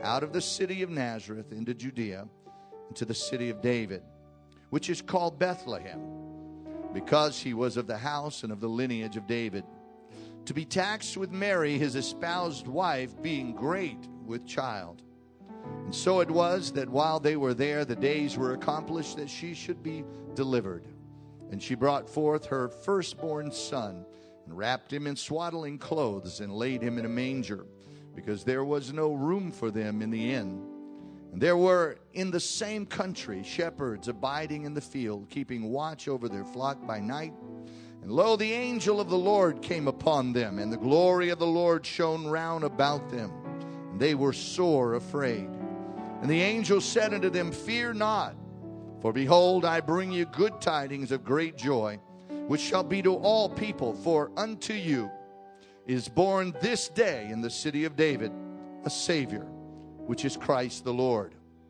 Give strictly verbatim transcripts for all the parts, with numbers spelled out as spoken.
out of the city of Nazareth into Judea, into the city of David, which is called Bethlehem, because he was of the house and of the lineage of David, to be taxed with Mary, his espoused wife, being great with child. And so it was that while they were there, the days were accomplished that she should be delivered. And she brought forth her firstborn son, and wrapped him in swaddling clothes, and laid him in a manger, because there was no room for them in the inn. And there were in the same country shepherds abiding in the field, keeping watch over their flock by night. And lo, the angel of the Lord came upon them, and the glory of the Lord shone round about them. And they were sore afraid. And the angel said unto them, Fear not, for behold, I bring you good tidings of great joy, which shall be to all people. For unto you is born this day in the city of David a Savior, which is Christ the Lord.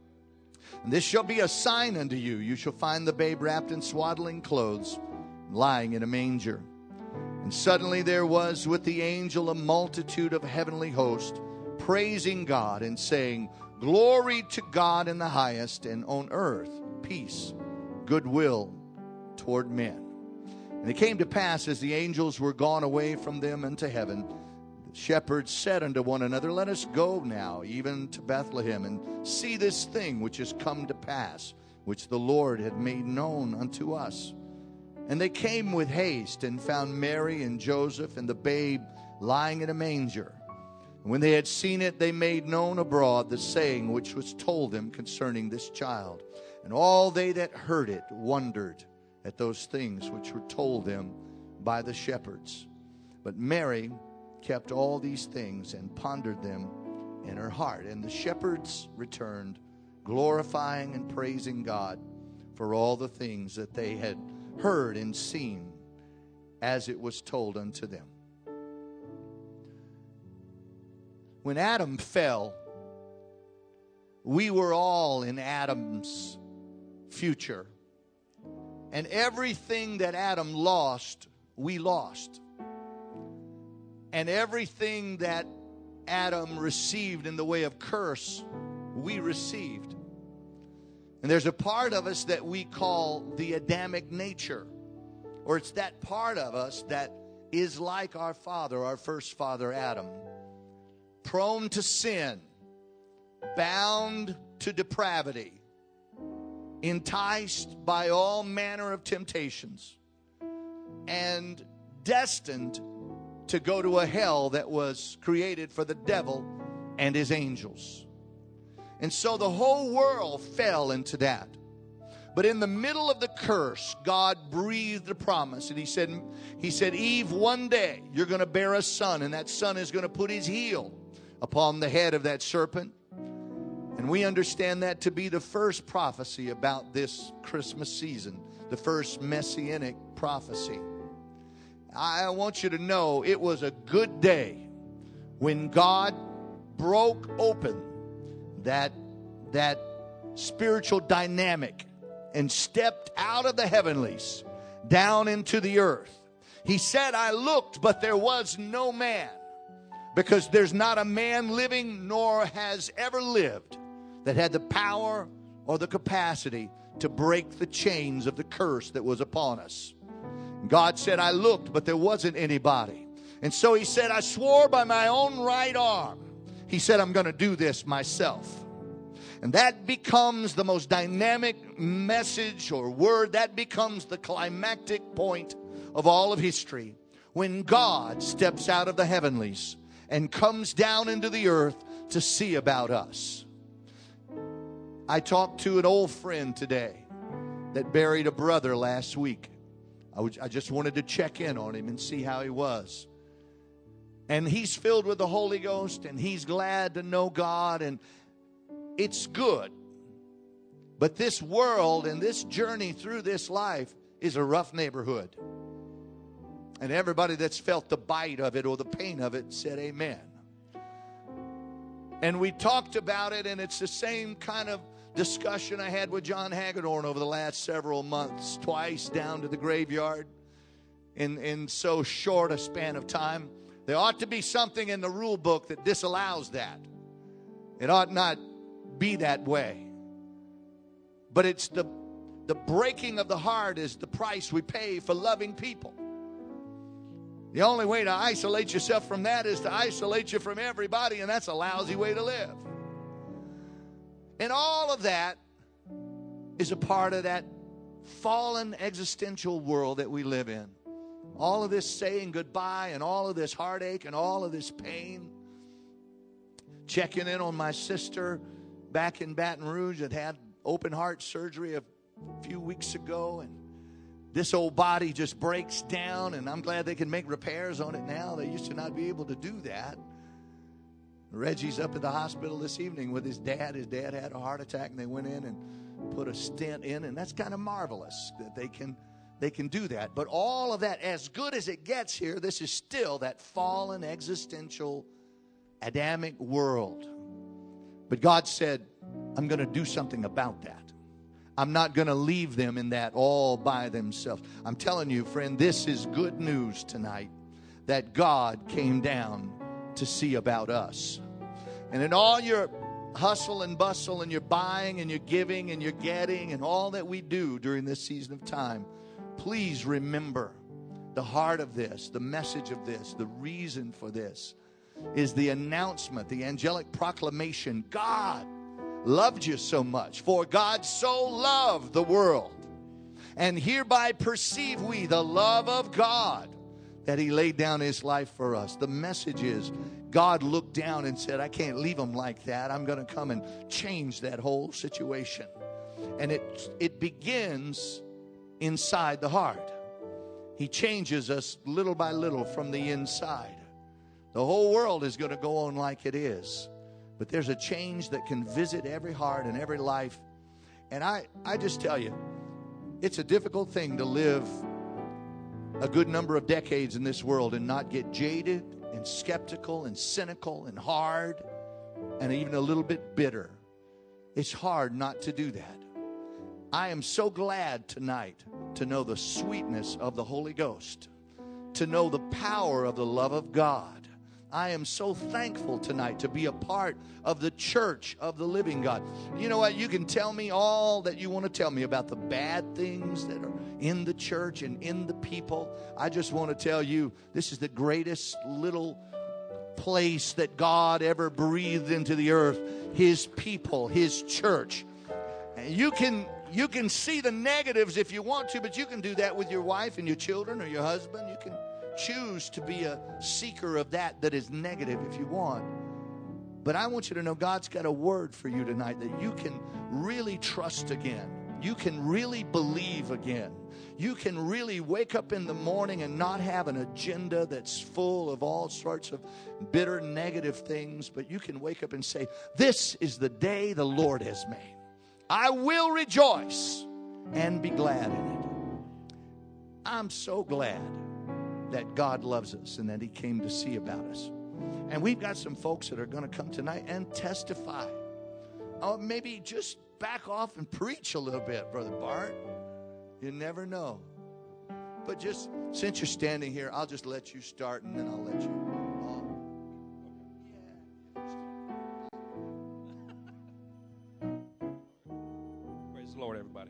And this shall be a sign unto you. You shall find the babe wrapped in swaddling clothes, lying in a manger. And suddenly there was with the angel a multitude of heavenly hosts, praising God and saying, Glory to God in the highest, and on earth peace, goodwill toward men. And it came to pass, as the angels were gone away from them into heaven, the shepherds said unto one another, Let us go now even to Bethlehem, and see this thing which is come to pass, which the Lord had made known unto us. And they came with haste, and found Mary and Joseph and the babe lying in a manger. And when they had seen it, they made known abroad the saying which was told them concerning this child. And all they that heard it wondered at those things which were told them by the shepherds. But Mary kept all these things and pondered them in her heart. And the shepherds returned, glorifying and praising God for all the things that they had heard and seen as it was told unto them. When Adam fell, we were all in Adam's future. And everything that Adam lost, we lost. And everything that Adam received in the way of curse, we received. And there's a part of us that we call the Adamic nature. Or it's that part of us that is like our father, our first father, Adam. Prone to sin, bound to depravity, enticed by all manner of temptations, and destined to go to a hell that was created for the devil and his angels. And so the whole world fell into that. But in the middle of the curse, God breathed a promise. And he said, he said, Eve, one day you're going to bear a son, and that son is going to put his heel upon the head of that serpent. And we understand that to be the first prophecy about this Christmas season, the first messianic prophecy. I want you to know it was a good day when God broke open that, that spiritual dynamic and stepped out of the heavenlies down into the earth. He said, I looked, but there was no man, because there's not a man living nor has ever lived that had the power or the capacity to break the chains of the curse that was upon us. God said, I looked, but there wasn't anybody. And so he said, I swore by my own right arm. He said, I'm going to do this myself. And that becomes the most dynamic message or word. That becomes the climactic point of all of history, when God steps out of the heavenlies and comes down into the earth to see about us. I talked to an old friend today that buried a brother last week. I, was, I just wanted to check in on him and see how he was. And he's filled with the Holy Ghost, and he's glad to know God, and it's good. But this world and this journey through this life is a rough neighborhood. And everybody that's felt the bite of it or the pain of it said amen. And we talked about it, and it's the same kind of discussion I had with John Hagedorn over the last several months, twice down to the graveyard in, in so short a span of time. There ought to be something in the rule book that disallows that. It ought not be that way. But it's the, the breaking of the heart is the price we pay for loving people. The only way to isolate yourself from that is to isolate you from everybody, and that's a lousy way to live. And all of that is a part of that fallen existential world that we live in. All of this saying goodbye and all of this heartache and all of this pain. Checking in on my sister back in Baton Rouge that had open heart surgery a few weeks ago, and this old body just breaks down, and I'm glad they can make repairs on it now. They used to not be able to do that. Reggie's up at the hospital this evening with his dad. His dad had a heart attack, and they went in and put a stent in, and that's kind of marvelous that they can they can do that. But all of that, as good as it gets here, this is still that fallen, existential, Adamic world. But God said, I'm going to do something about that. I'm not going to leave them in that all by themselves. I'm telling you, friend, this is good news tonight, that God came down to see about us. And in all your hustle and bustle and your buying and your giving and your getting and all that we do during this season of time, please remember the heart of this, the message of this, the reason for this is the announcement, the angelic proclamation. God loved you so much, for God so loved the world, and hereby perceive we the love of God, that he laid down his life for us. The message is, God looked down and said, I can't leave them like that. I'm going to come and change that whole situation. And it it begins inside the heart. He changes us little by little from the inside. The whole world is going to go on like it is. But there's a change that can visit every heart and every life. And I, I just tell you, it's a difficult thing to live a good number of decades in this world and not get jaded and skeptical and cynical and hard and even a little bit bitter. It's hard not to do that. I am so glad tonight to know the sweetness of the Holy Ghost, to know the power of the love of God. I am so thankful tonight to be a part of the church of the living God. You know what? You can tell me all that you want to tell me about the bad things that are in the church and in the people. I just want to tell you, this is the greatest little place that God ever breathed into the earth. His people, his church. And you can you can see the negatives if you want to, but you can do that with your wife and your children or your husband. You can choose to be a seeker of that that is negative if you want. But I want you to know God's got a word for you tonight that you can really trust again. You can really believe again. You can really wake up in the morning and not have an agenda that's full of all sorts of bitter, negative things, but you can wake up and say, this is the day the Lord has made. I will rejoice and be glad in it. I'm so glad that God loves us and that he came to see about us. And we've got some folks that are going to come tonight and testify. Or maybe just back off and preach a little bit, Brother Bart. You never know. But just since you're standing here, I'll just let you start and then I'll let you. Praise the Lord, everybody.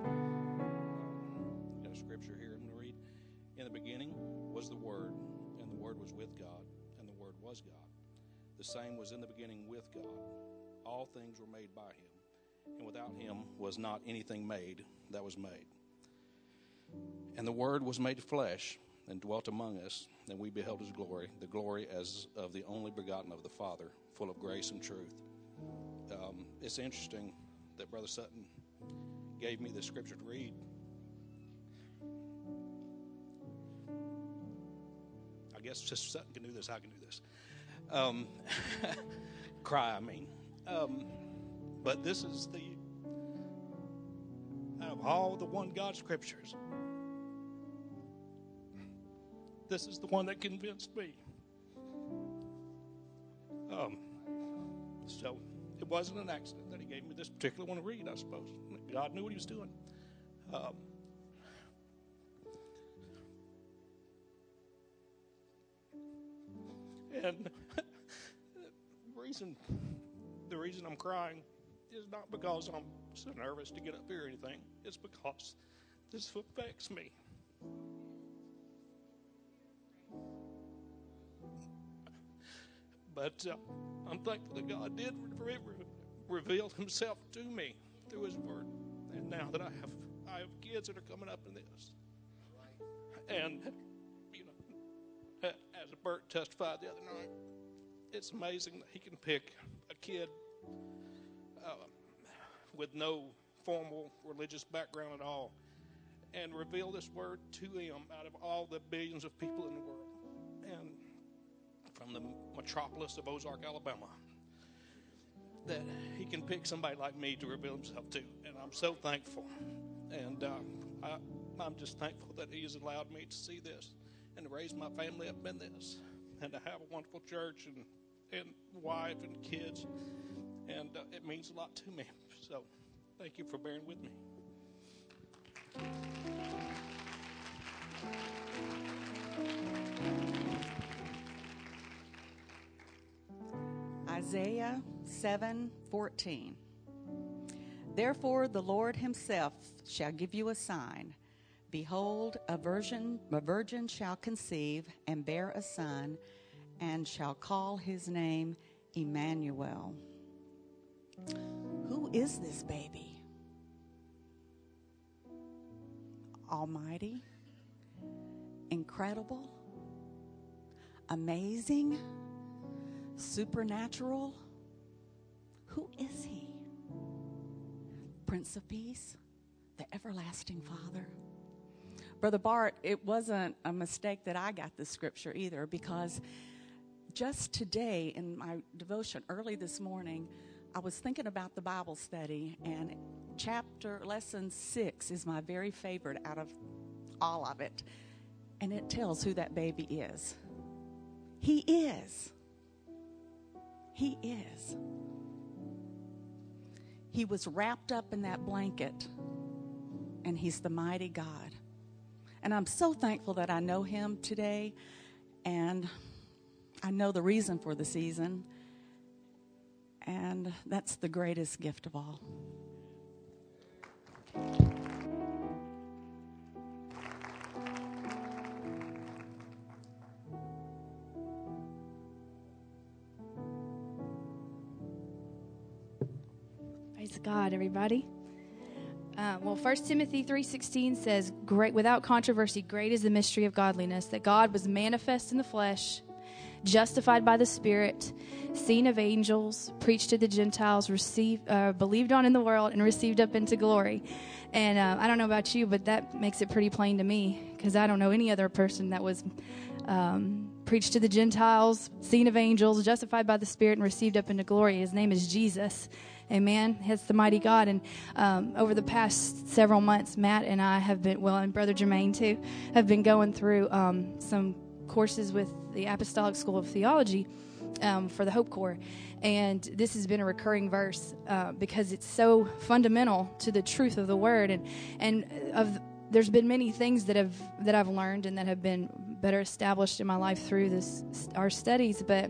Got a scripture here I'm going to read. In the beginning was the Word, and the Word was with God, and the Word was God. The same was in the beginning with God. All things were made by him, and without him was not anything made that was made. And the Word was made flesh and dwelt among us, and we beheld his glory, the glory as of the only begotten of the Father, full of grace and truth. Um, it's interesting that Brother Sutton gave me this scripture to read. I guess Sister Sutton can do this, I can do this. Um, cry, I mean. Um, but this is the, out of all the one God scriptures, this is the one that convinced me. Um, so it wasn't an accident that he gave me this particular one to read, I suppose. God knew what he was doing. Um, and the reason, the reason I'm crying is not because I'm so nervous to get up here or anything. It's because this affects me. But uh, I'm thankful that God did re- re- reveal himself to me through his word. And now that I have I have kids that are coming up in this. And, you know, as Bert testified the other night, it's amazing that he can pick a kid uh, with no formal religious background at all and reveal this word to him out of all the billions of people in the world. And from the metropolis of Ozark, Alabama, that he can pick somebody like me to reveal himself to. And I'm so thankful. And uh, I, I'm just thankful that he has allowed me to see this and to raise my family up in this and to have a wonderful church and, and wife and kids. And uh, it means a lot to me. So thank you for bearing with me. Isaiah seven fourteen. Therefore the Lord himself shall give you a sign. Behold, a virgin, a virgin shall conceive and bear a son, and shall call his name Emmanuel. Who is this baby? Almighty, incredible, amazing, supernatural. Who is he? Prince of Peace, the everlasting Father. Brother Bart, it wasn't a mistake that I got this scripture either, because just today in my devotion early this morning, I was thinking about the Bible study, and chapter lesson six is my very favorite out of all of it. And it tells who that baby is. He is. He is. He was wrapped up in that blanket, and he's the mighty God. And I'm so thankful that I know him today, and I know the reason for the season, and that's the greatest gift of all. Praise God, everybody. Uh, well, First Timothy three sixteen says, "Great, without controversy, great is the mystery of godliness, that God was manifest in the flesh, justified by the Spirit, seen of angels, preached to the Gentiles, received, uh, believed on in the world, and received up into glory." And uh, I don't know about you, but that makes it pretty plain to me, because I don't know any other person that was um, preached to the Gentiles, seen of angels, justified by the Spirit, and received up into glory. His name is Jesus. Amen. It's the mighty God. And um, over the past several months, Matt and I have been, well, and Brother Jermaine too, have been going through um, some courses with the Apostolic School of Theology um, for the Hope Corps. And this has been a recurring verse uh, because it's so fundamental to the truth of the Word. And and of there's been many things that have that I've learned and that have been better established in my life through this our studies, but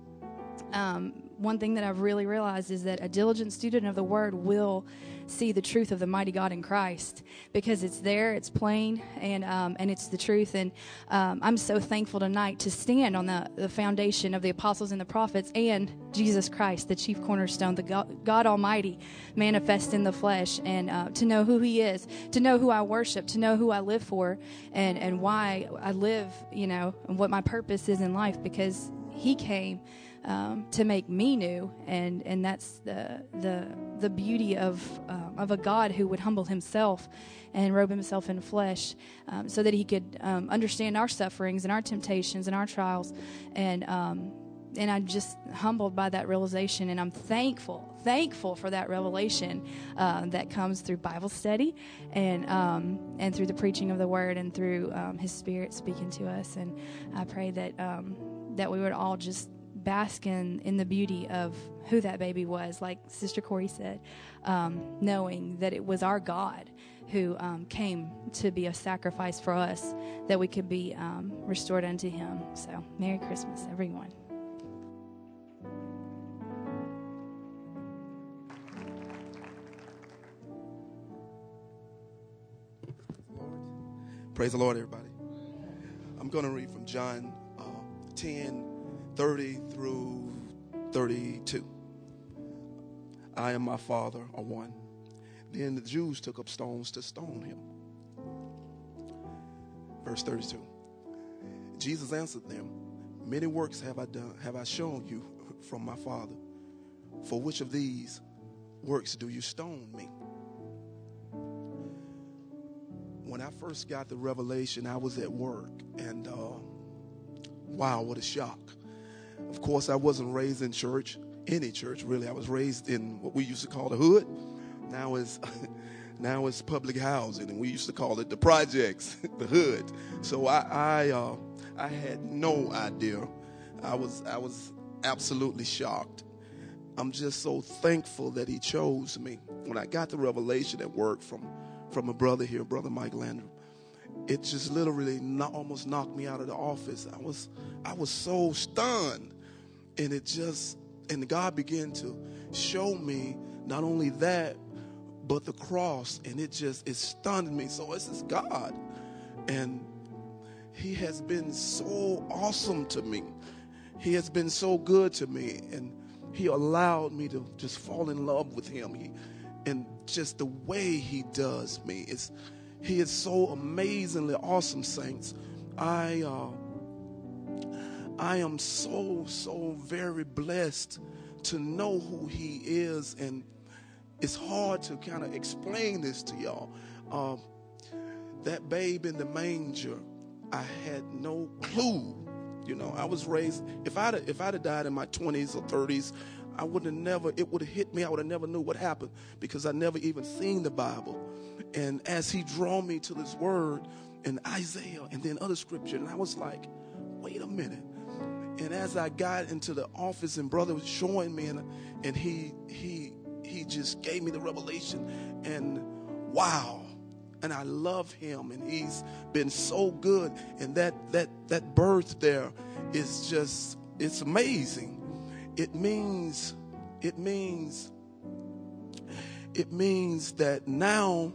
um, one thing that I've really realized is that a diligent student of the Word will see the truth of the mighty God in Christ, because it's there, it's plain, and um, and it's the truth. And um, I'm so thankful tonight to stand on the, the foundation of the apostles and the prophets and Jesus Christ, the chief cornerstone, the God, God Almighty manifest in the flesh, and uh, to know who He is, to know who I worship, to know who I live for, and, and why I live, you know, and what my purpose is in life, because He came Um, to make me new, and, and that's the the the beauty of um, of a God who would humble Himself and robe Himself in flesh, um, so that He could um, understand our sufferings and our temptations and our trials, and um, and I'm just humbled by that realization, and I'm thankful thankful for that revelation uh, that comes through Bible study and um, and through the preaching of the Word and through um, His Spirit speaking to us. And I pray that um, that we would all just bask in, in the beauty of who that baby was, like Sister Corey said, um, knowing that it was our God who um, came to be a sacrifice for us, that we could be um, restored unto Him. So, Merry Christmas, everyone. Praise the Lord, everybody. I'm going to read from John uh, ten, thirty through thirty-two. I and my Father are one. Then the Jews took up stones to stone him. Verse thirty-two. Jesus answered them, many works have I done, have I shown you from my Father. For which of these works do you stone me? When I first got the revelation, I was at work, and uh, wow, what a shock. Of course, I wasn't raised in church, any church really. I was raised in what we used to call the hood. Now it's, now it's public housing, and we used to call it the projects, the hood. So I, I, uh, I had no idea. I was, I was absolutely shocked. I'm just so thankful that he chose me. When I got the revelation at work from from a brother here, Brother Mike Landrum, it just literally not, almost knocked me out of the office. I was I was so stunned. And it just, and God began to show me not only that, but the cross. And it just, it stunned me. So this is God. And he has been so awesome to me. He has been so good to me. And he allowed me to just fall in love with him. He, and just the way he does me, is he is so amazingly awesome, saints. I uh, I am so, so very blessed to know who he is, and it's hard to kind of explain this to y'all. Uh, that babe in the manger, I had no clue. You know, I was raised, if I'd, if I'd have died in my twenties or thirties, I would have never, it would have hit me. I would have never knew what happened because I never even seen the Bible. And as he drew me to this word in Isaiah and then other scripture, and I was like, wait a minute. And as I got into the office and brother was showing me, and, and he, he, he just gave me the revelation, and wow. And I love him, and he's been so good. And that, that, that birth there is just, it's amazing. It means, it means, it means that now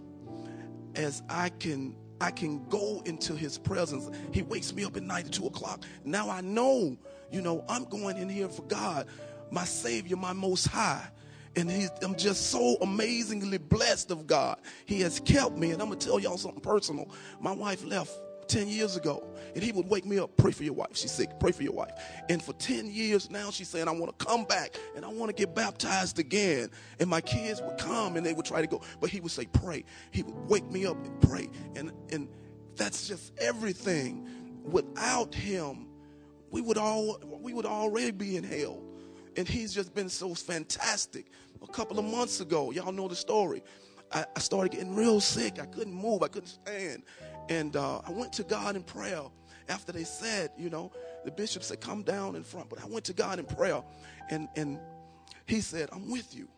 as I can, I can go into his presence. He wakes me up at night at two o'clock. Now I know, you know, I'm going in here for God, my Savior, my Most High. And he's, I'm just so amazingly blessed of God. He has kept me. And I'm going to tell y'all something personal. My wife left ten years ago, and he would wake me up, pray for your wife. She's sick, pray for your wife. And for ten years now, she's saying, I want to come back, and I want to get baptized again. And my kids would come, and they would try to go. But he would say, pray. He would wake me up and pray. And, and that's just everything. Without him, we would all we would already be in hell. And he's just been so fantastic. A couple of months ago, y'all know the story, I, I started getting real sick. I couldn't move. I couldn't stand. And uh, I went to God in prayer after they said, you know, the bishop said, come down in front. But I went to God in prayer, and, and he said, I'm with you.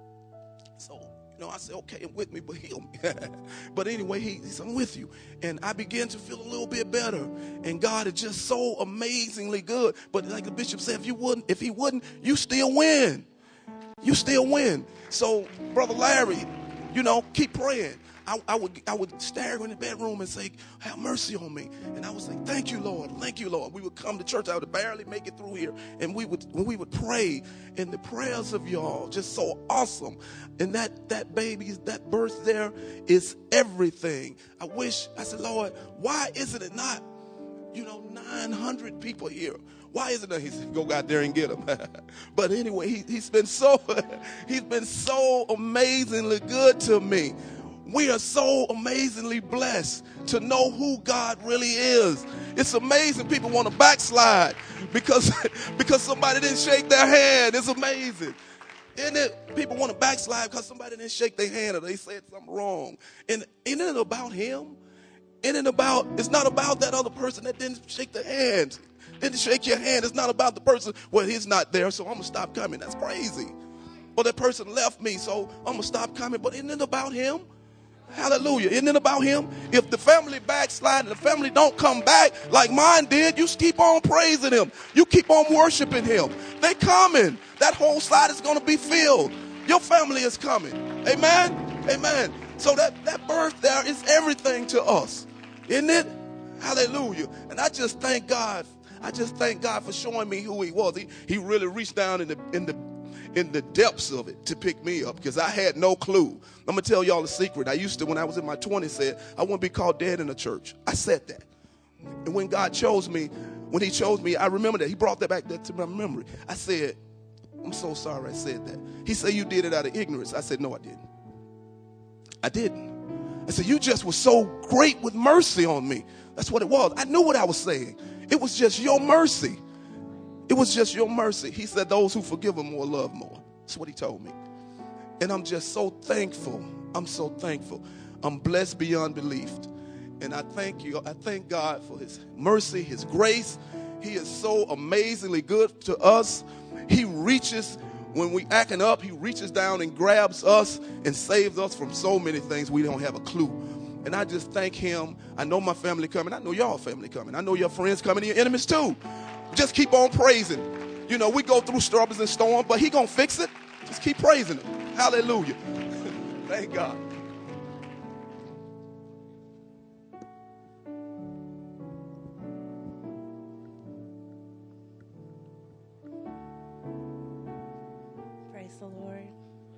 So, you know, I said, okay, I'm with me, but heal me. But anyway, he, he said, I'm with you. And I began to feel a little bit better. And God is just so amazingly good. But like the bishop said, if you wouldn't, if he wouldn't, you still win. You still win. So, Brother Larry, you know, keep praying. I, I would I would stare in the bedroom and say, have mercy on me. And I would say, thank you, Lord. Thank you, Lord. We would come to church. I would barely make it through here. And we would when we would pray. And the prayers of y'all just so awesome. And that, that baby, that birth there is everything. I wish, I said, Lord, why isn't it not, you know, nine hundred people here? Why isn't it? He said, go out there and get him. But anyway, he, he's been so, he's been so amazingly good to me. We are so amazingly blessed to know who God really is. It's amazing people want to backslide because, because somebody didn't shake their hand. It's amazing. Isn't it? People want to backslide because somebody didn't shake their hand or they said something wrong. And isn't it about him? Isn't it about, it's not about that other person that didn't shake their hand. Didn't shake your hand. It's not about the person, well, he's not there, so I'm going to stop coming. That's crazy. Or that person left me, so I'm going to stop coming. But isn't it about him? Hallelujah. Isn't it about him? If the family backslide and the family don't come back like mine did, you keep on praising him. You keep on worshiping him. They coming. That whole side is going to be filled. Your family is coming. Amen? Amen. So that, that birth there is everything to us. Isn't it? Hallelujah. And I just thank God. I just thank God for showing me who he was. He, he really reached down in the in the in the depths of it to pick me up because I had no clue. I'm going to tell y'all a secret. I used to, when I was in my twenties, said, I want to be called dead in the church. I said that. And when God chose me, when he chose me, I remember that. He brought that back to my memory. I said, I'm so sorry I said that. He said, you did it out of ignorance. I said, no, I didn't. I didn't. I said, you just were so great with mercy on me. That's what it was. I knew what I was saying. It was just your mercy. It was just your mercy. He said, those who forgive him more love more. That's what he told me. And I'm just so thankful. I'm so thankful. I'm blessed beyond belief. And I thank you. I thank God for his mercy, his grace. He is so amazingly good to us. He reaches, when we acting up, he reaches down and grabs us and saves us from so many things we don't have a clue. And I just thank him. I know my family coming. I know y'all family coming. I know your friends coming and your enemies too. Just keep on praising. You know, we go through struggles and storms, but he gonna fix it. Just keep praising him. Hallelujah. Thank God. Praise the Lord.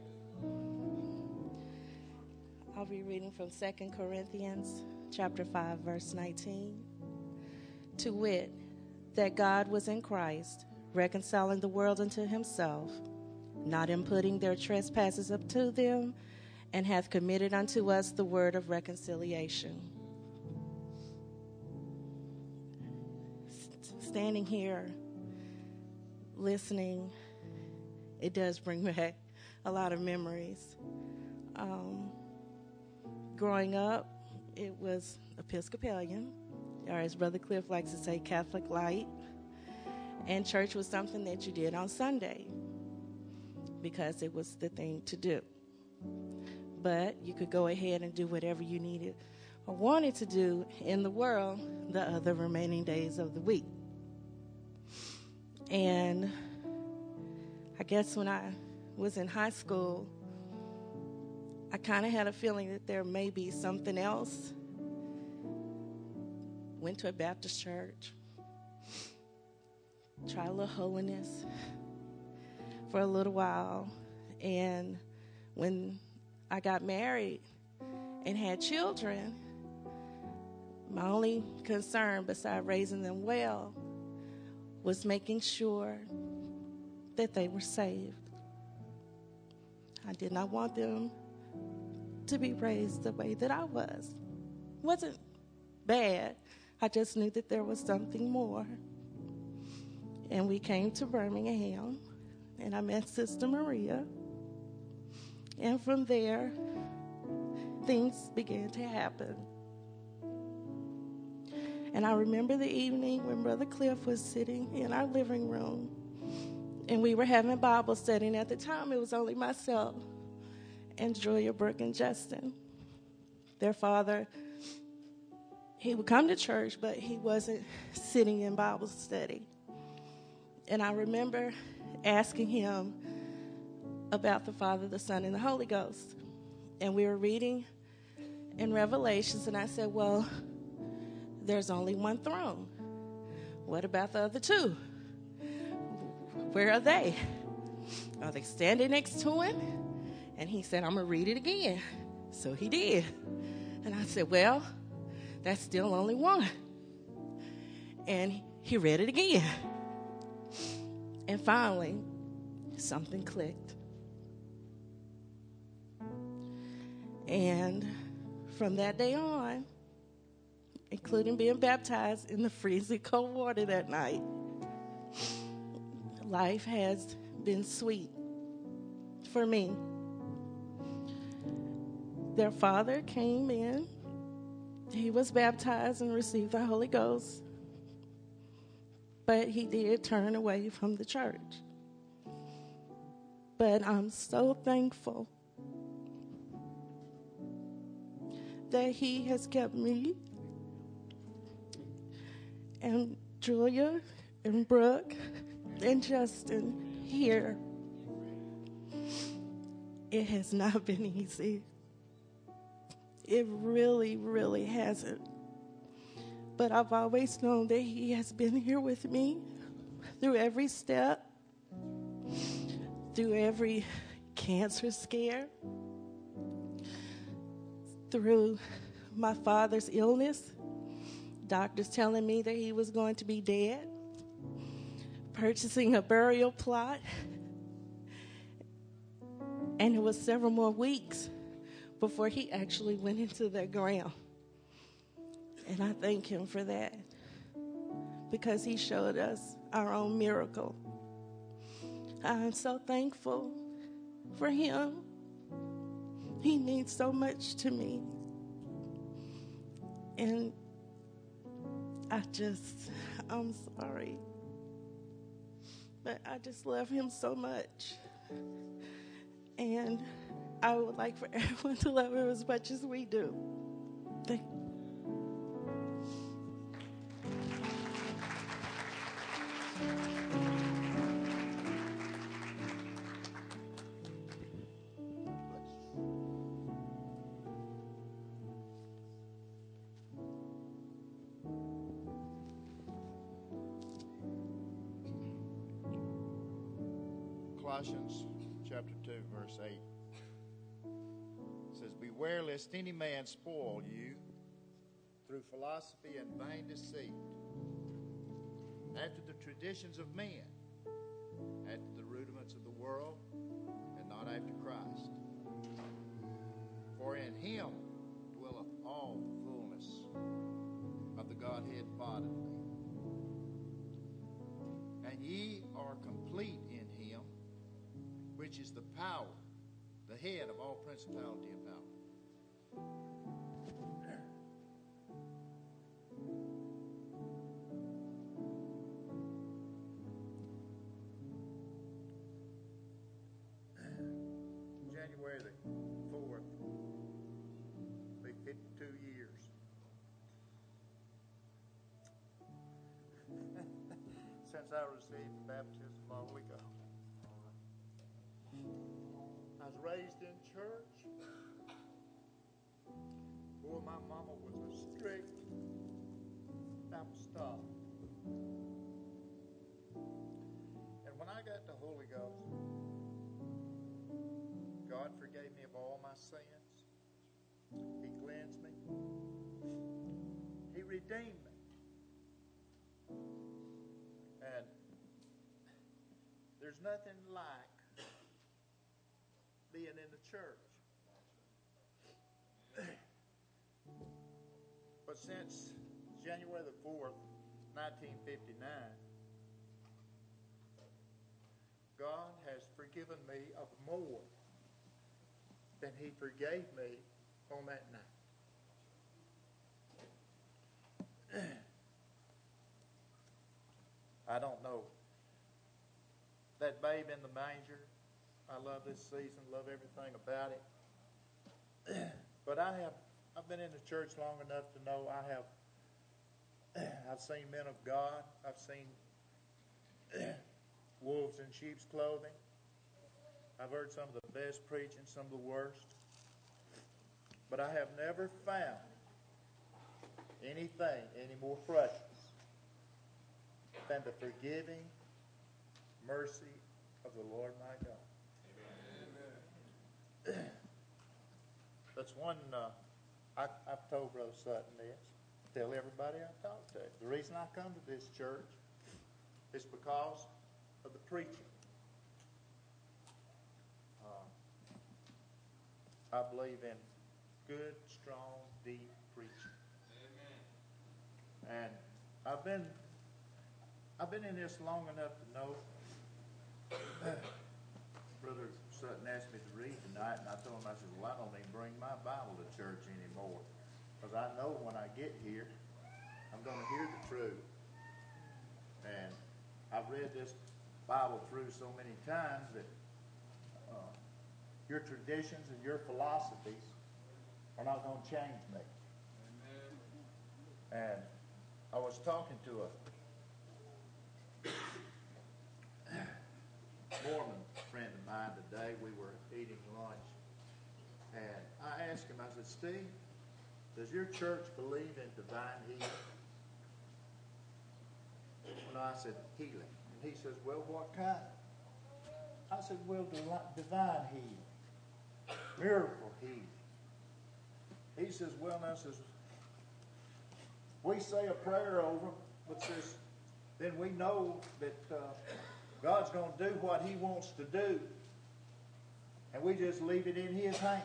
I'll be reading from Second Corinthians chapter five, verse nineteen. To wit, that God was in Christ, reconciling the world unto himself, not imputing their trespasses up to them, and hath committed unto us the word of reconciliation. Standing here, listening, it does bring back a lot of memories. Um, growing up, it was Episcopalian, or as Brother Cliff likes to say, Catholic light. And church was something that you did on Sunday because it was the thing to do. But you could go ahead and do whatever you needed or wanted to do in the world the other remaining days of the week. And I guess when I was in high school, I kind of had a feeling that there may be something else. Went to a Baptist church, tried a little holiness for a little while. And when I got married and had children, my only concern besides raising them well was making sure that they were saved. I did not want them to be raised the way that I was. Wasn't bad. I just knew that there was something more. And we came to Birmingham, and I met Sister Maria. And from there, things began to happen. And I remember the evening when Brother Cliff was sitting in our living room, and we were having Bible study. And at the time, it was only myself and Julia, Brooke, and Justin. Their father, he would come to church, but he wasn't sitting in Bible study. And I remember asking him about the Father, the Son, and the Holy Ghost. And we were reading in Revelations, and I said, well, there's only one throne. What about the other two? Where are they? Are they standing next to him? And he said, I'm going to read it again. So he did. And I said, well, that's still only one. And he read it again. And finally, something clicked. And from that day on, including being baptized in the freezing cold water that night, life has been sweet for me. Their father came in. He was baptized and received the Holy Ghost. But he did turn away from the church. But I'm so thankful that he has kept me and Julia and Brooke and Justin here. It has not been easy. It really, really hasn't. But I've always known that he has been here with me through every step, through every cancer scare, through my father's illness, doctors telling me that he was going to be dead, purchasing a burial plot, and it was several more weeks before he actually went into the ground. And I thank him for that, because he showed us our own miracle. I'm so thankful for him. He means so much to me. And I just, I'm sorry, but I just love him so much. And I would like for everyone to love him as much as we do. Thank you. Colossians chapter two, verse eight. It says, "Beware lest any man spoil you through philosophy and vain deceit, after the traditions of men, after the rudiments of the world, and not after Christ. For in him dwelleth all the fullness of the Godhead bodily. And ye are complete in him, which is the power, the head of all principality and power." January the fourth, be fifty-two years. Since I received baptism of the Holy Ghost. I was raised in church. Boy, my mama was a strict apostolic. And when I got the Holy Ghost, God forgave me of all my sins. He cleansed me. He redeemed me. And there's nothing like being in the church. But since January the fourth, nineteen fifty-nine, God has forgiven me of more than he forgave me on that night. I don't know. That babe in the manger, I love this season, love everything about it. But I have, I've been in the church long enough to know I have, I've seen men of God. I've seen wolves in sheep's clothing. I've heard some of the best preaching, some of the worst. But I have never found anything any more precious than the forgiving mercy of the Lord my God. Amen. That's one, uh, I, I've told Brother Sutton this, tell everybody I talk to. The reason I come to this church is because of the preaching. Uh, I believe in good, strong, deep preaching. Amen. And I've been I've been in this long enough to know. Brother Sutton asked me to read tonight, and I told him, I said, well, I don't even bring my Bible to church anymore, because I know when I get here, I'm going to hear the truth. And I've read this Bible through so many times that uh, your traditions and your philosophies are not going to change me. Amen. And I was talking to a Mormon friend of mine today. We were eating lunch, and I asked him, I said, Steve, does your church believe in divine healing? When I said, healing. And he says, well, what kind? I said, well, divine healing. Miracle healing. He says, well, now, says, we say a prayer over them, but says, then we know that uh, God's going to do what he wants to do, and we just leave it in his hands.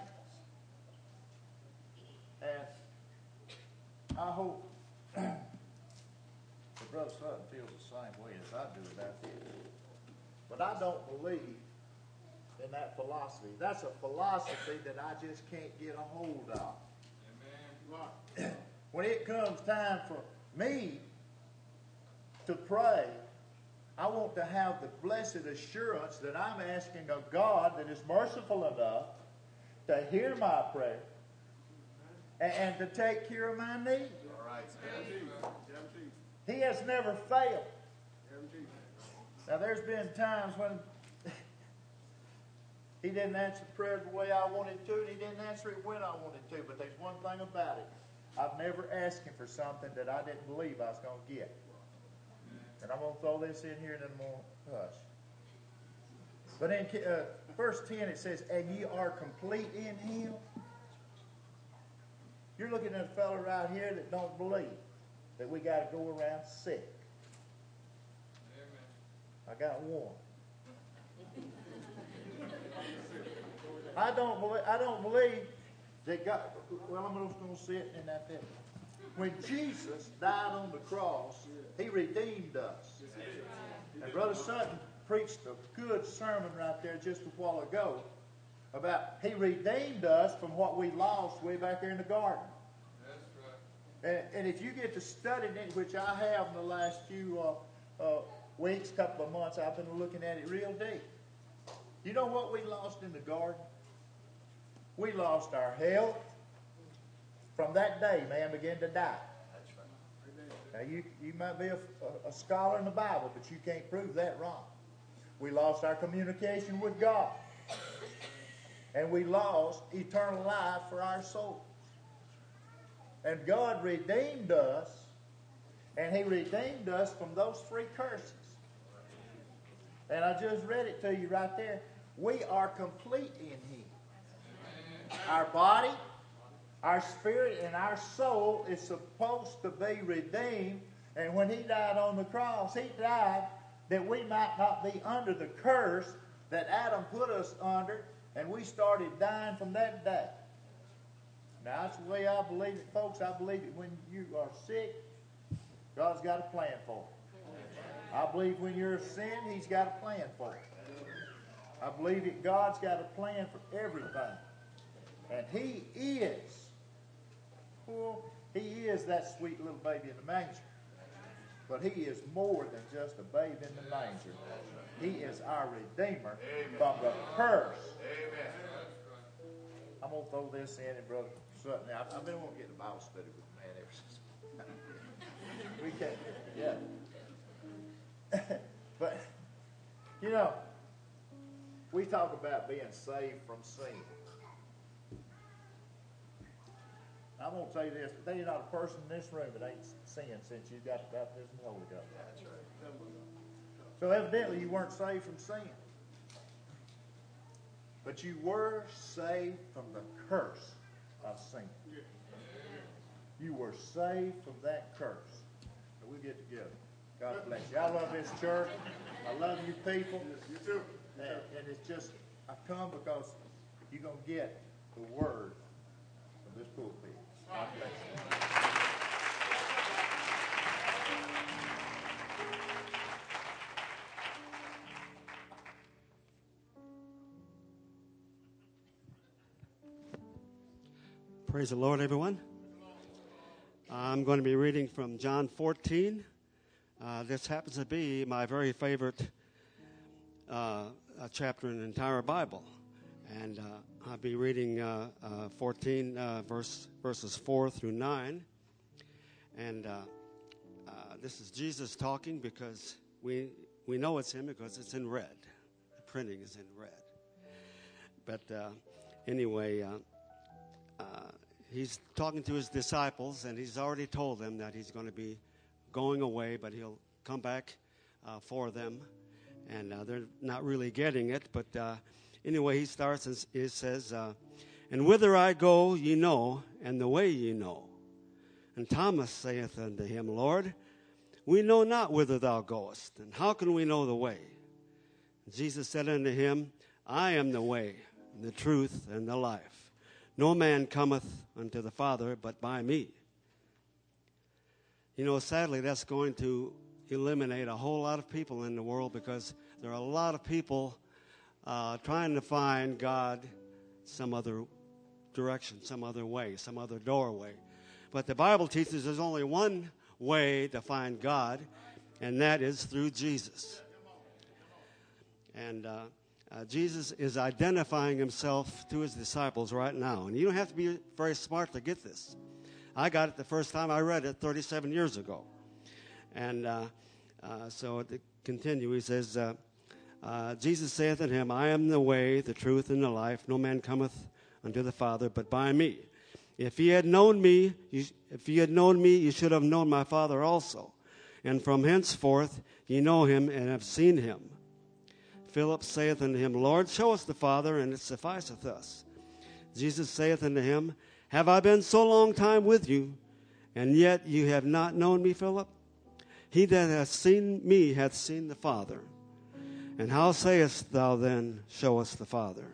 And I hope that Brother Sutton feels the same way as I do about this. But I don't believe in that philosophy. That's a philosophy that I just can't get a hold of. Amen. When it comes time for me to pray, I want to have the blessed assurance that I'm asking a God that is merciful enough to hear my prayer and, and to take care of my needs. All right. He has never failed. Now, there's been times when he didn't answer prayer the way I wanted to, and he didn't answer it when I wanted to. But there's one thing about it. I've never asked him for something that I didn't believe I was going to get. And I'm going to throw this in here and then I'm going to hush. But in uh, verse ten it says, and ye are complete in him. You're looking at a fellow right here that don't believe that we got to go around sick. I got one. I don't believe, I don't believe that God, well, I'm just going to sit in that thing. When Jesus died on the cross, he redeemed us. And Brother Sutton preached a good sermon right there just a while ago about he redeemed us from what we lost way back there in the garden. And, and if you get to studying it, which I have in the last few uh, uh, weeks, couple of months, I've been looking at it real deep. You know what we lost in the garden? We lost our health. From that day, man began to die. Now, you, you might be a, a, a scholar in the Bible, but you can't prove that wrong. We lost our communication with God. And we lost eternal life for our souls. And God redeemed us, and he redeemed us from those three curses. And I just read it to you right there. We are complete in him. Our body, our spirit, and our soul is supposed to be redeemed. And when he died on the cross, he died that we might not be under the curse that Adam put us under, and we started dying from that day. Now, that's the way I believe it, folks. I believe it when you are sick, God's got a plan for it. I believe when you're a sin, he's got a plan for it. I believe that God's got a plan for everything. And he is, well, he is that sweet little baby in the manger. But he is more than just a babe in the manger. He is our Redeemer from the curse. Amen. I'm going to throw this in, and Brother Sutton, now, I've been wanting to get the Bible study with the man ever since. We can't, yeah. But, you know, we talk about being saved from sin. I'm going to tell you this, there ain't not a person in this room that ain't sinned since you got the baptism of the Holy Ghost. That's right. So evidently you weren't saved from sin. But you were saved from the curse of sin. You were saved from that curse. So we get together. God bless you. I love this church. I love you people. You too. And, and it's just, I come because you're going to get the word from this pulpit. God bless you. Praise the Lord, everyone. I'm going to be reading from John fourteen. Uh, this happens to be my very favorite uh, chapter in the entire Bible. And uh, I'll be reading uh, uh, fourteen, uh, verse, verses four through nine. And uh, uh, this is Jesus talking because we, we know it's him because it's in red. The printing is in red. But uh, anyway... Uh, Uh, he's talking to his disciples, and he's already told them that he's going to be going away, but he'll come back uh, for them. And uh, they're not really getting it. But uh, anyway, he starts and he says, uh, and whither I go ye know, and the way ye know. And Thomas saith unto him, Lord, we know not whither thou goest, and how can we know the way? And Jesus said unto him, I am the way, and the truth, and the life. No man cometh unto the Father but by me. You know, sadly, that's going to eliminate a whole lot of people in the world, because there are a lot of people uh, trying to find God some other direction, some other way, some other doorway. But the Bible teaches there's only one way to find God, and that is through Jesus. And uh, uh, Jesus is identifying himself to his disciples right now. And you don't have to be very smart to get this. I got it the first time I read it thirty-seven years ago. And uh, uh, so to continue, he says, uh, uh, Jesus saith unto him, I am the way, the truth, and the life. No man cometh unto the Father but by me. If ye had known me, you, if ye had known me, you should have known my Father also. And from henceforth ye know him and have seen him. Philip saith unto him, Lord, show us the Father, and it sufficeth us. Jesus saith unto him, Have I been so long time with you, and yet you have not known me, Philip? He that hath seen me hath seen the Father. And how sayest thou then, show us the Father?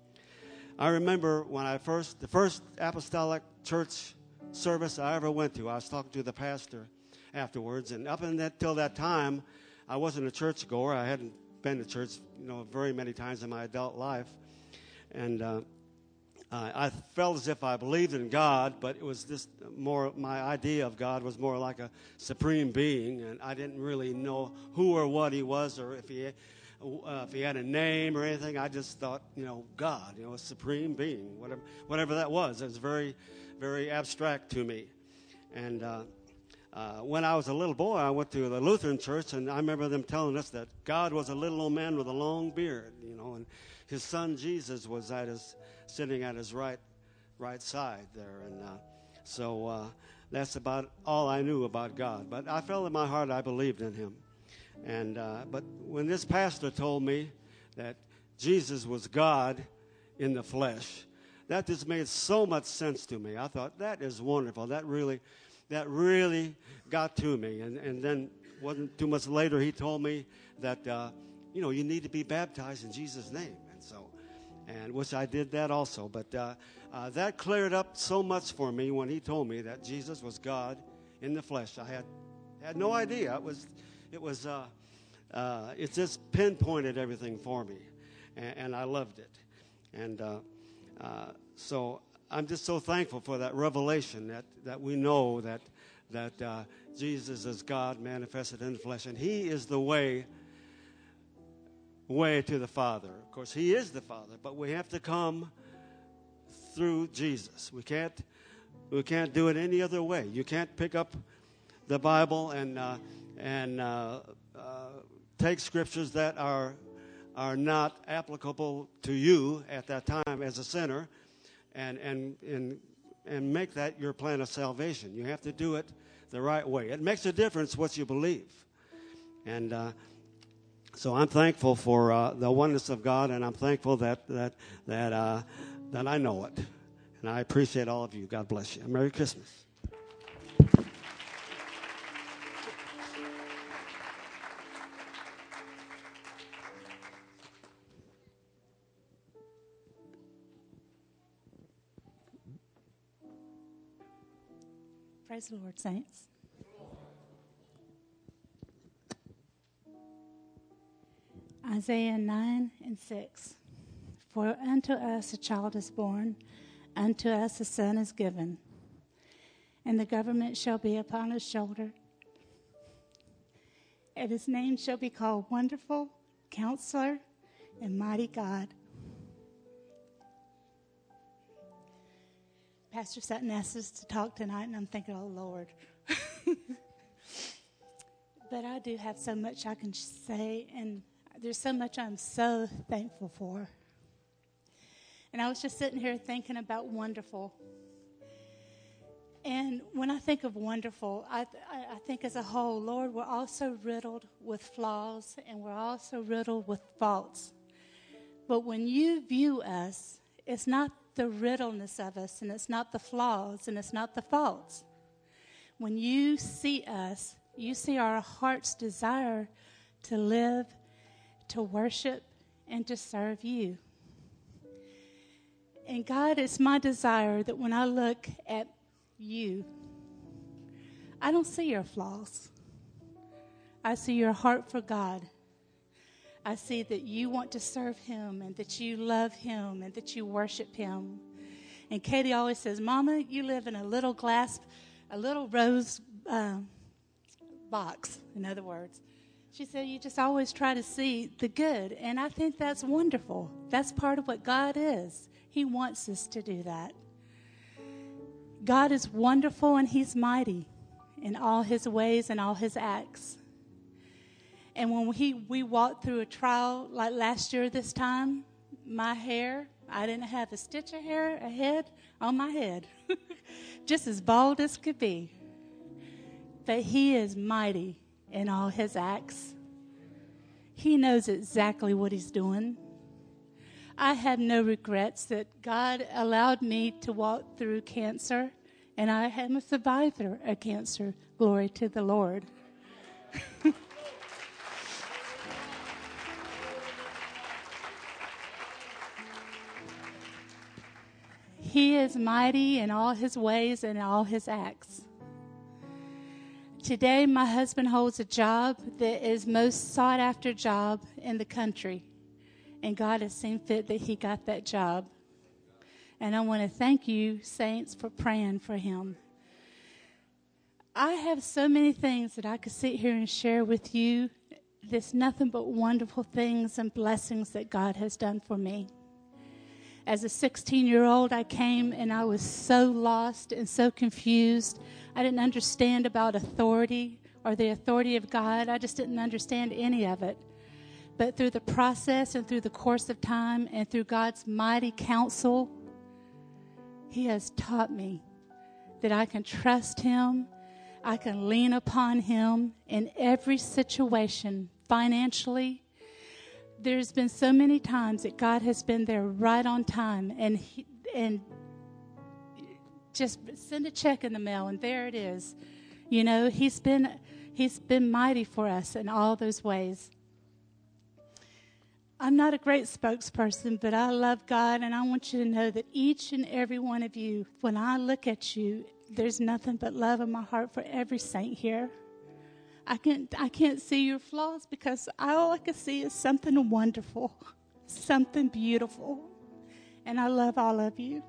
I remember when I first, the first apostolic church service I ever went to, I was talking to the pastor afterwards, and up until that time, I wasn't a churchgoer. I hadn't been to church, you know, very many times in my adult life. And uh, I felt as if I believed in God, but it was just more, my idea of God was more like a supreme being, and I didn't really know who or what he was, or if he uh, if he had a name or anything. I just thought, you know, God, you know, a supreme being, whatever whatever that was. It was very, very abstract to me. And uh, uh, when I was a little boy, I went to the Lutheran church, and I remember them telling us that God was a little old man with a long beard, you know, and his son Jesus was at his sitting at his right right side there. And uh, so uh, that's about all I knew about God. But I felt in my heart I believed in him. And uh, but when this pastor told me that Jesus was God in the flesh, that just made so much sense to me. I thought, that is wonderful. That really, that really got to me. And, and then wasn't too much later, he told me that, uh, you know, you need to be baptized in Jesus' name. And so, and which I did that also. But uh, uh, that cleared up so much for me when he told me that Jesus was God in the flesh. I had had no idea. It was, it was, uh, uh, it just pinpointed everything for me, and, and I loved it. And uh, uh, so I'm just so thankful for that revelation that, that we know that that uh, Jesus is God manifested in the flesh, and he is the way. way to the Father. Of course, he is the Father, but we have to come through Jesus. We can't we can't do it any other way. You can't pick up the Bible and uh, and uh, uh, take scriptures that are are not applicable to you at that time as a sinner, and and and and make that your plan of salvation. You have to do it the right way. It makes a difference what you believe, and. Uh, So I'm thankful for uh, the oneness of God, and I'm thankful that that that uh, that I know it, and I appreciate all of you. God bless you. Merry Christmas. Praise the Lord, saints. Isaiah nine and six. For unto us a child is born, unto us a son is given, and the government shall be upon his shoulder, and his name shall be called Wonderful, Counselor, and Mighty God. Pastor Sutton asked us to talk tonight, and I'm thinking, oh, Lord. But I do have so much I can say, and there's so much I'm so thankful for. And I was just sitting here thinking about wonderful. And when I think of wonderful, I, I, I think as a whole, Lord, we're also riddled with flaws and we're also riddled with faults. But when you view us, it's not the riddleness of us, and it's not the flaws, and it's not the faults. When you see us, you see our heart's desire to live, to worship, and to serve you. And God, it's my desire that when I look at you, I don't see your flaws. I see your heart for God. I see that you want to serve him and that you love him and that you worship him. And Katie always says, Mama, you live in a little glass, a little rose um, box, in other words. She said, you just always try to see the good. And I think that's wonderful. That's part of what God is. He wants us to do that. God is wonderful and he's mighty in all his ways and all his acts. And when he, we walked through a trial like last year this time, my hair, I didn't have a stitch of hair, a head on my head. Just as bald as could be. But he is mighty in all his acts. He knows exactly what he's doing. I have no regrets that God allowed me to walk through cancer, and I am a survivor of cancer. Glory to the Lord. He is mighty in all his ways and all his acts. Today, my husband holds a job that is most sought after job in the country. And God has seen fit that he got that job. And I want to thank you, saints, for praying for him. I have so many things that I could sit here and share with you. There's nothing but wonderful things and blessings that God has done for me. As a sixteen-year-old, I came and I was so lost and so confused. I didn't understand about authority or the authority of God. I just didn't understand any of it. But through the process and through the course of time and through God's mighty counsel, he has taught me that I can trust him. I can lean upon him in every situation, financially. There's been so many times that God has been there right on time and he, and just send a check in the mail and there it is. You know, he's been he's been mighty for us in all those ways. I'm not a great spokesperson, but I love God, and I want you to know that each and every one of you, when I look at you, there's nothing but love in my heart for every saint here. I can't, I can't see your flaws because all I can see is something wonderful, something beautiful, and I love all of you.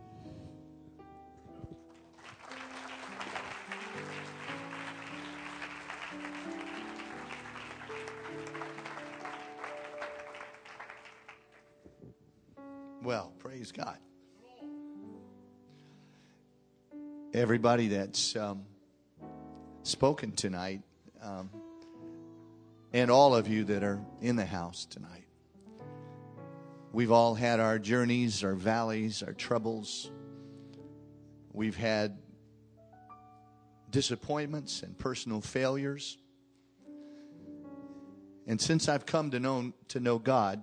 Well, praise God. Everybody that's um, spoken tonight, um, and all of you that are in the house tonight, we've all had our journeys, our valleys, our troubles. We've had disappointments and personal failures. And since I've come to know, to know God,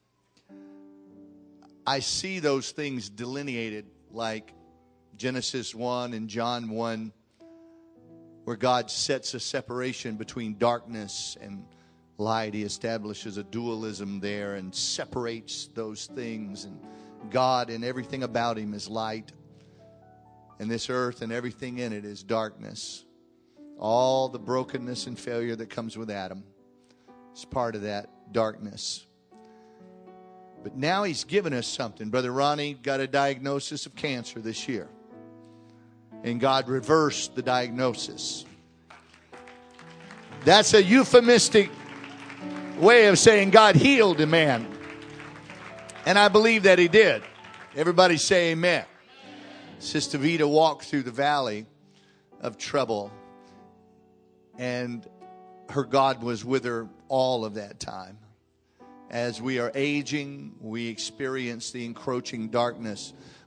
I see those things delineated like Genesis one and John one, where God sets a separation between darkness and light. He establishes a dualism there and separates those things. And God and everything about him is light. And this earth and everything in it is darkness. All the brokenness and failure that comes with Adam is part of that darkness. But now he's given us something. Brother Ronnie got a diagnosis of cancer this year. And God reversed the diagnosis. That's a euphemistic way of saying God healed a man. And I believe that he did. Everybody say amen. Sister Vita walked through the valley of trouble. And her God was with her all of that time. As we are aging, we experience the encroaching darkness.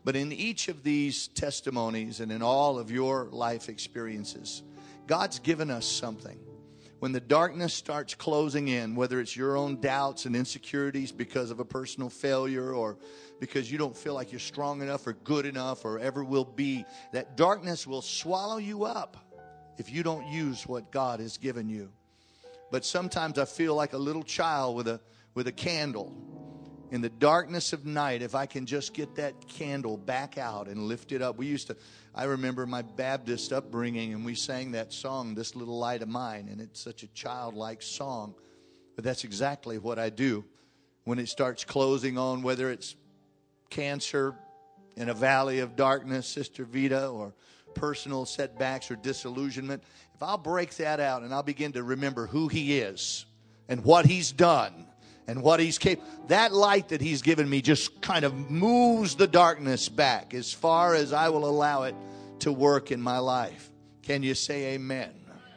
But in each of these testimonies and in all of your life experiences, God's given us something. When the darkness starts closing in, whether it's your own doubts and insecurities because of a personal failure or because you don't feel like you're strong enough or good enough or ever will be, that darkness will swallow you up if you don't use what God has given you. But sometimes I feel like a little child with a with a candle. In the darkness of night, if I can just get that candle back out and lift it up. We used to, I remember my Baptist upbringing, and we sang that song, This Little Light of Mine, and it's such a childlike song. But that's exactly what I do when it starts closing on, whether it's cancer in a valley of darkness, Sister Vita, or personal setbacks or disillusionment. If I'll break that out and I'll begin to remember who He is and what He's done, and what He's capable, that light that He's given me just kind of moves the darkness back as far as I will allow it to work in my life. Can you say amen?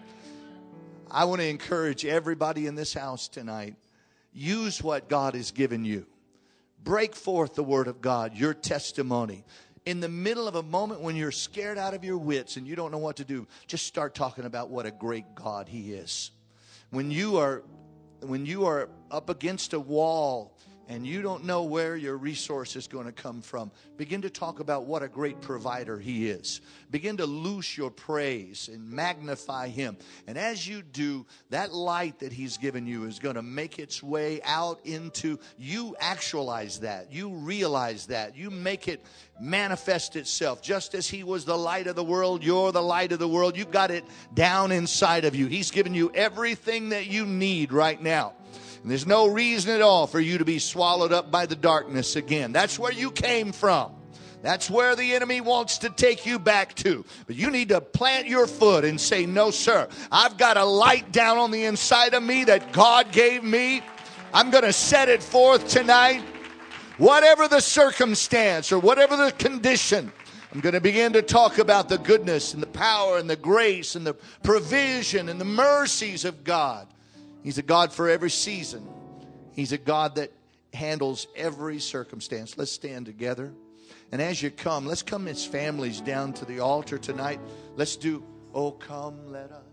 I want to encourage everybody in this house tonight. Use what God has given you. Break forth the Word of God, your testimony. In the middle of a moment when you're scared out of your wits and you don't know what to do, just start talking about what a great God He is. When you are When you are up against a wall and you don't know where your resource is going to come from, begin to talk about what a great provider He is. Begin to loose your praise and magnify Him. And as you do, that light that He's given you is going to make its way out into, you actualize that. You realize that. You make it manifest itself. Just as He was the light of the world, you're the light of the world. You've got it down inside of you. He's given you everything that you need right now. And there's no reason at all for you to be swallowed up by the darkness again. That's where you came from. That's where the enemy wants to take you back to. But you need to plant your foot and say, no, sir. I've got a light down on the inside of me that God gave me. I'm going to set it forth tonight. Whatever the circumstance or whatever the condition, I'm going to begin to talk about the goodness and the power and the grace and the provision and the mercies of God. He's a God for every season. He's a God that handles every circumstance. Let's stand together. And as you come, let's come as families down to the altar tonight. Let's do, oh, come, let us.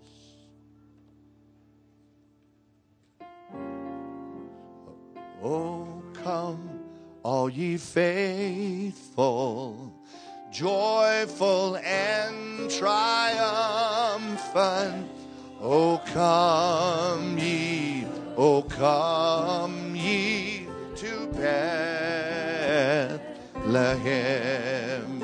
Oh, come, all ye faithful, joyful and triumphant. Oh, come ye, oh, come ye to Bethlehem.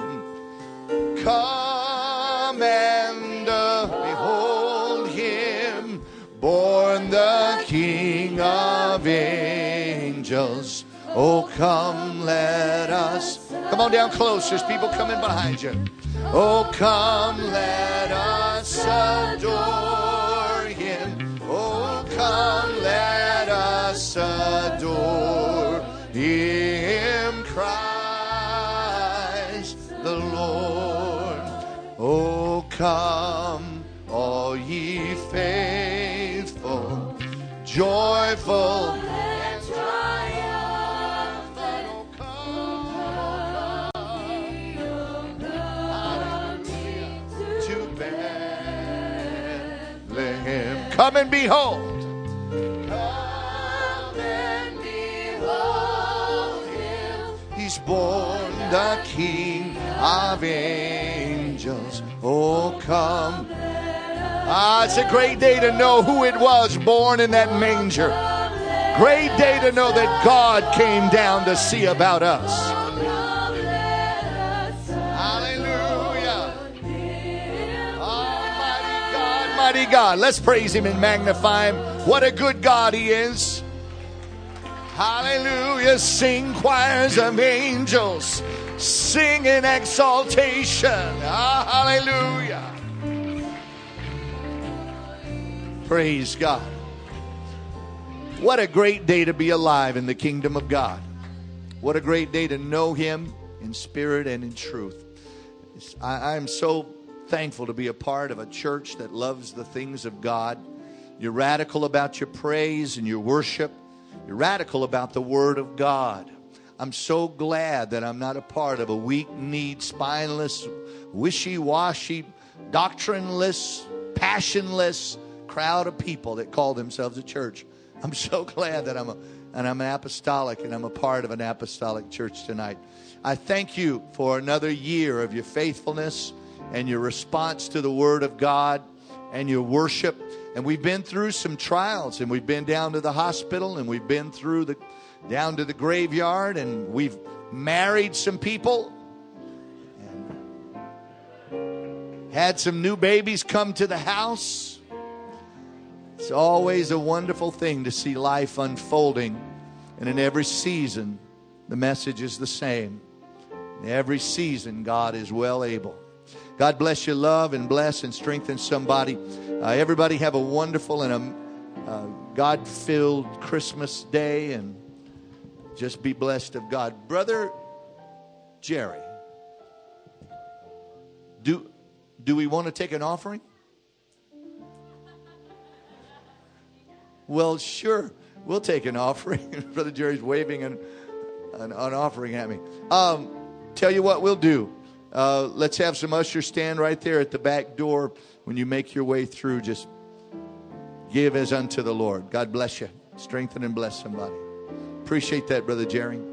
Come and uh, behold Him, born the King of angels. Oh, come, let us. Come on down close. There's people coming behind you. Oh, come, let us adore Him. Oh, come, let us adore Him, Christ the Lord. Oh, come, all ye faithful, joyful, and triumphant. Oh, come, to Bethlehem. Come and behold. Come and behold Him. He's born the King of angels. Oh, come. Ah, it's a great day to know who it was born in that manger. Great day to know that God came down to see about us. Hallelujah. Almighty God, mighty God. Let's praise Him and magnify Him. What a good God He is. Hallelujah. Sing choirs of angels. Sing in exaltation. Ah, hallelujah. Praise God. What a great day to be alive in the kingdom of God. What a great day to know Him in spirit and in truth. I am so thankful to be a part of a church that loves the things of God. You're radical about your praise and your worship. You're radical about the Word of God. I'm so glad that I'm not a part of a weak-kneed, spineless, wishy-washy, doctrineless, passionless crowd of people that call themselves a church. I'm so glad that I'm a, and I'm an apostolic, and I'm a part of an apostolic church tonight. I thank you for another year of your faithfulness and your response to the Word of God and your worship. And we've been through some trials, and we've been down to the hospital, and we've been through the down to the graveyard, and we've married some people and had some new babies come to the house. It's always a wonderful thing to see life unfolding, and in every season the message is the same. In every season God is well able. God bless you, love and bless and strengthen somebody. Uh, everybody have a wonderful and a uh, God-filled Christmas day, and just be blessed of God. Brother Jerry, do, do we want to take an offering? Well, sure. We'll take an offering. Brother Jerry's waving an, an, an offering at me. Um, tell you what we'll do. Uh, let's have some ushers stand right there at the back door. When you make your way through, just give as unto the Lord. God bless you. Strengthen and bless somebody. Appreciate that, Brother Jerry.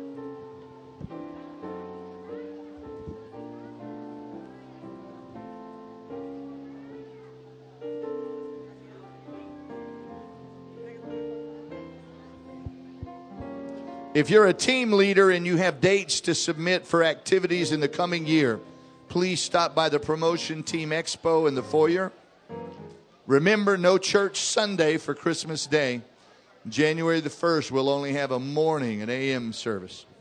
If you're a team leader and you have dates to submit for activities in the coming year, please stop by the Promotion Team Expo in the foyer. Remember, no church Sunday for Christmas Day. January the first, we'll only have a morning, an A M service.